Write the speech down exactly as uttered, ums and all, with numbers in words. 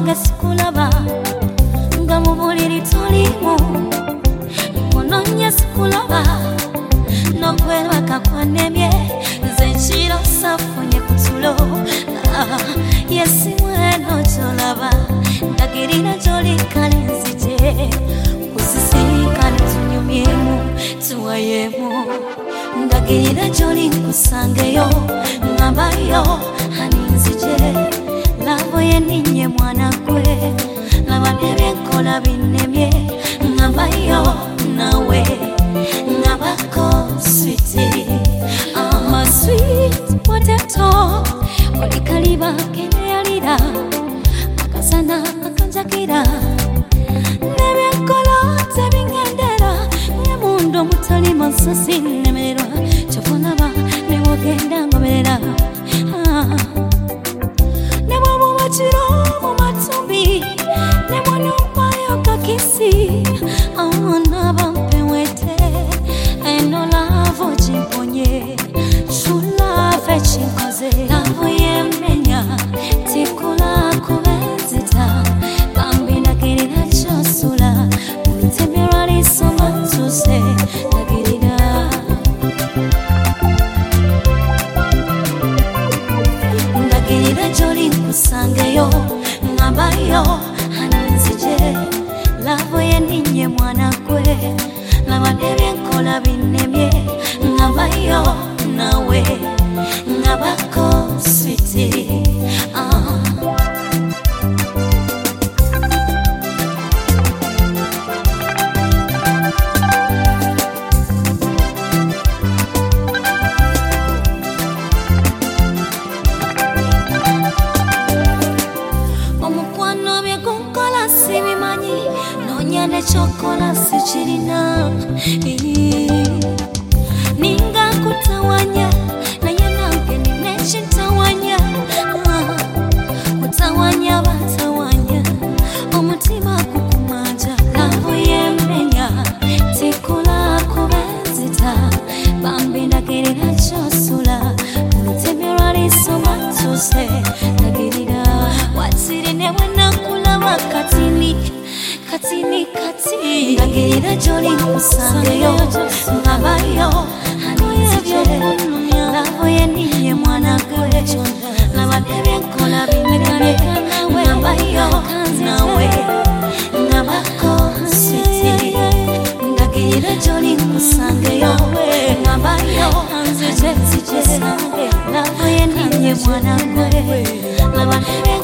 wange sikulaba nga mu buliri tulimu munonya sikulaba n'okwebaka kwanemye nze ekiro safunye ku tulo yesi mweno gy'olaba ndagirira gy'oli kale nzije kusisinkana tunyumyemu tuwayemu ndagirira gy'oli nkusangeyo ngambayo hani nzije lavo yeninye mwana gwe laba nebyenkola binemye ngambayo nawe ngabako sweetie I'm a sweet potato olikaliba kenyalira akasana akanjakira nebyenkola tebingendera ngemundo mutali masasi nemererwa kyofunaba newogenda ngoberera nebwamubakiro mu matumbi nebwonompayo kakisi awanaba mpewete eno lavo kimponye tulave kinkoze lavo yemenya tikula kubenzita bambi ndagirira kyosula mutemera lisoma ntuse ndagirira ndagirira gy'oli nkusangeyo ngambayo hani nzije lavo yeninye mwana gwe laba nebyenkola binemye ngambayo nawe ngabako sweetie ah. Omukwano byegunkola sibimanyi nonya nekyokola sikirina ninga kutawanya naye nange ninekitawanya kutawanya batawanya omutima kukumanja lavo yemenya tikula kubenzita bambi ndagirira kyosula olutemerwa lisoma ntuse ndagirira watsirine bwenakulaba katini katini kati ndagirira gy'oli nkusangeyo ngabayo hani nzije lavo yeninye mwana gwe laba nebyenkola binemye ngambayo nawe ngabako sweetie ndagirira gy'oli nkusangeyo ngambayo nzije nzije lavo yeninye mwana gwe laba